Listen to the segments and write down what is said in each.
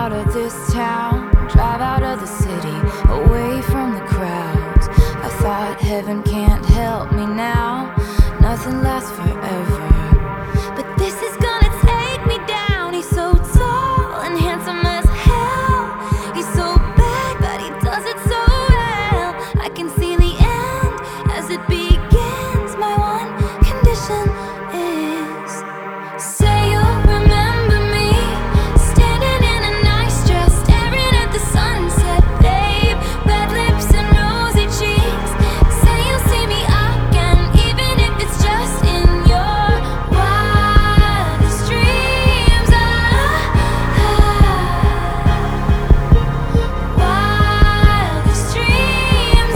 out of this town, drive out of the city, away from the crowds. I thought heaven can't help me now, nothing lasts forever. But this is gonna take me down. He's so tall and handsome as hell. He's so bad, but he does it so well. I can see the end as it begins. My one condition is, say you'll remember me, standing in a nice dress, staring at the sunset, babe. Red lips and rosy cheeks. Say you'll see me again, even if it's just in your wildest dreams. Wildest dreams.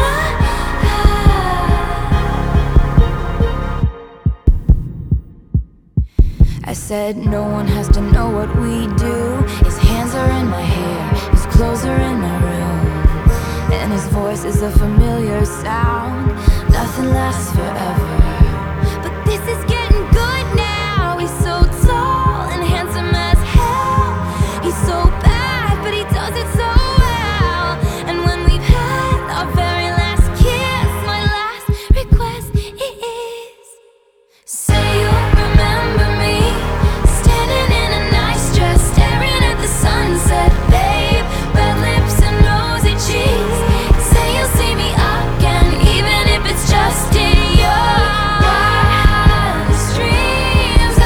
I said no one has to know what we do. His hands are in my hair, his clothes are in my room, and his voice is a familiar sound. Nothing lasts forever, but this is getting good now. He's so tall and handsome as hell. He's so bad, but he does it so well. And when we've had our very last kiss, my last request is, say you'll remember me, standing in a nice dress, staring at the sunset, babe. Red lips and rosy cheeks. Say you'll see me again, even if it's just in your wildest dreams.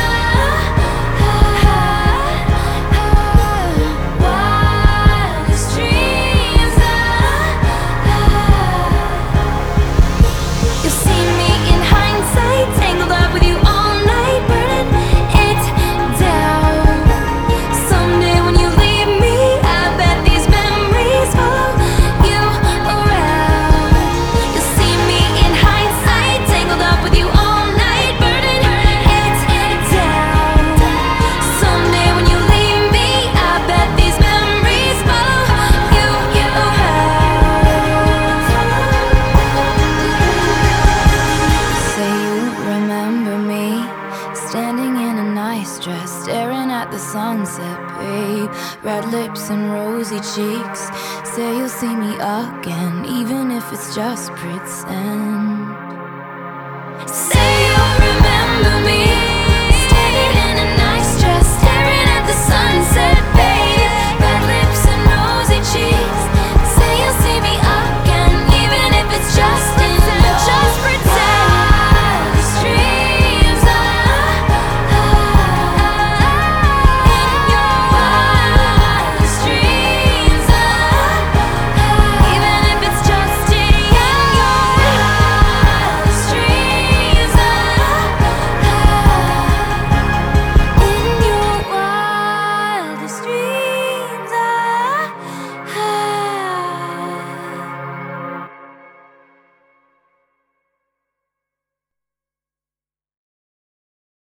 Wildest dreams. You'll see me in hindsight, tangled up with you all night, burning it down. Someday when you leave me, I bet these memories follow you around. You'll see me in hindsight, tangled up with you all night, burning it down. Someday when you leave me, I bet these memories follow you around. Say you remember me, standing in a nice dress, staring at the sunset, babe. Red lips and rosy cheeks. Say you'll see me again, even if it's just pretend.